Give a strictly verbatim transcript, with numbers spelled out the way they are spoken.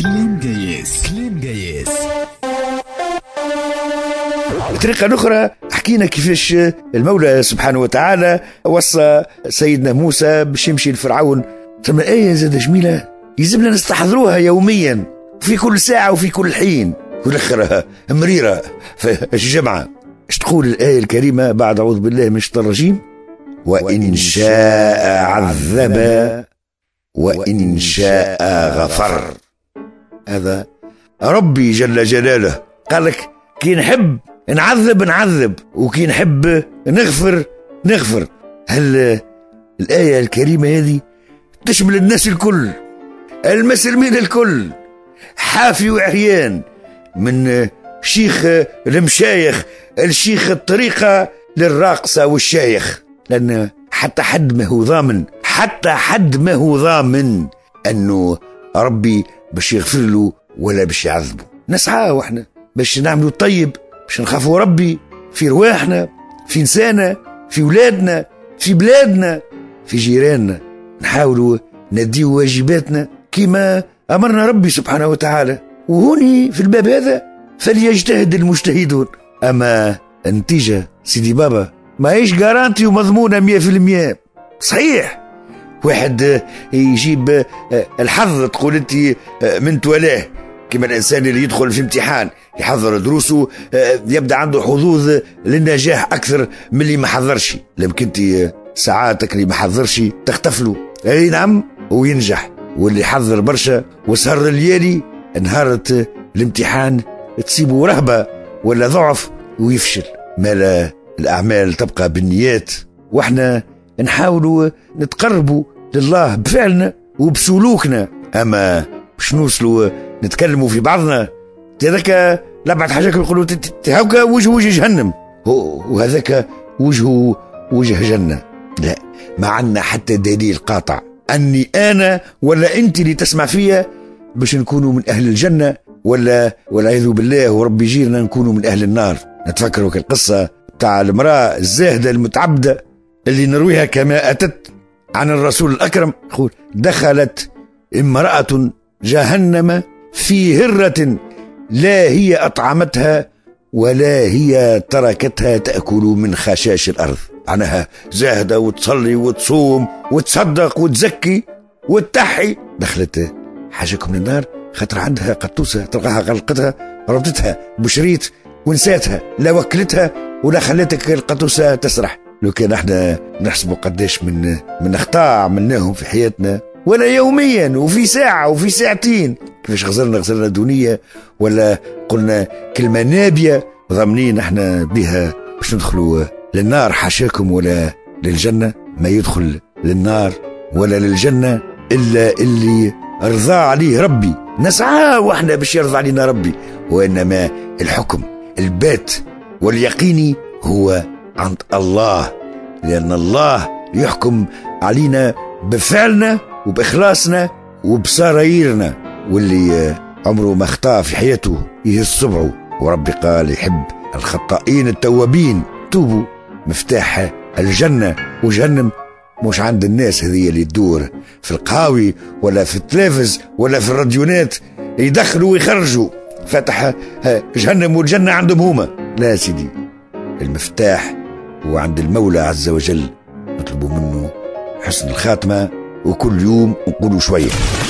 كلام جايز كلام جايز. بطريقة أخرى حكينا كيفاش المولى سبحانه وتعالى وصى سيدنا موسى باش يمشي لفرعون. ثم آية زاد جميلة يلزمنا نستحضروها يوميا في كل ساعة وفي كل حين، والأخرى مريرة في الجمعة. ايش تقول الآية الكريمة بعد أعوذ بالله من الشيطان الرجيم؟ وإن شاء عذب وإن شاء غفر. هذا ربي جل جلاله قال لك كي نحب نعذب نعذب وكي نحب نغفر نغفر. هل الآية الكريمة هذه تشمل الناس الكل، المسلمين الكل، حافي وعريان، من شيخ المشايخ الشيخ الطريقة للراقصة والشايخ، لأن حتى حد ما هو ضامن حتى حد ما هو ضامن أنه ربي باش يغفر له ولا باش يعذبه. نسعى وإحنا باش نعملوا الطيب، باش نخافوا ربي في رواحنا، في نسانا، في ولادنا، في بلادنا، في جيراننا. نحاولوا نديو واجباتنا كما أمرنا ربي سبحانه وتعالى. وهوني في الباب هذا فليجتهد المجتهدون. أما النتيجة سيدي بابا ما هيش جارانتي ومضمونة مية في المية. صحيح واحد يجيب الحظ، تقول انت من تولاه، كما الإنسان اللي يدخل في امتحان يحضر دروسه يبدأ عنده حظوظ للنجاح أكثر من اللي ما حضرش. لما انت ساعاتك اللي ما حضرش تختفله، اي نعم، وينجح. واللي حضر برشا وسهر الليالي نهارة الامتحان تصيبه رهبة ولا ضعف ويفشل. ما الأعمال تبقى بالنيات، واحنا نحاولوا نتقربوا لله بفعلنا وبسلوكنا. أما باش نوصلوا نتكلموا في بعضنا هذاك لبعض حاجات يقولوا هكا وجه وجه جهنم وهذاك وجهه وجه جنة. لا، ما عنا حتى دليل قاطع أني أنا ولا أنت اللي تسمع فيها باش نكونوا من أهل الجنة ولا والعياذ بالله وربي يجيرنا نكونوا من أهل النار. نتفكروا القصة تاع المرأة الزاهدة المتعبدة اللي نرويها كما أتت عن الرسول الأكرم. يقول دخلت امرأة جهنم في هرة لا هي أطعمتها ولا هي تركتها تأكل من خشاش الأرض. عنها زاهدة وتصلي وتصوم وتصدق وتزكي وتحي، دخلت حاجكم للنار خاطر عندها قطوسة تلقاها غلقتها ربطتها بشريط ونساتها، لا وكلتها ولا خلتك القطوسة تسرح. لو كان احنا نحسبوا قداش من من اخطاء عملناهم في حياتنا ولا يوميا وفي ساعة وفي ساعتين، كيفاش غزلنا غزلنا دنيا ولا قلنا كلمة نابية ضامنين احنا بها باش ندخلوا للنار حاشاكم ولا للجنة. ما يدخل للنار ولا للجنة إلا اللي رضى عليه ربي. نسعى واحنا باش يرضى علينا ربي، وإنما الحكم البات واليقيني هو عند الله، لأن الله يحكم علينا بفعلنا وبإخلاصنا وبسرايرنا. واللي عمره ما اخطأ في حياته يهز صبعه، وربي قال يحب الخطائين التوابين. توبوا مفتاح الجنة، وجهنم مش عند الناس هذه اللي تدور في القهاوي ولا في التلفز ولا في الراديونات يدخلوا ويخرجوا فتح جهنم والجنة عندهم هما. لا سيدي، المفتاح هو عند المولى عز وجل. نطلبوا منه حسن الخاتمة، وكل يوم نقولوا شوية.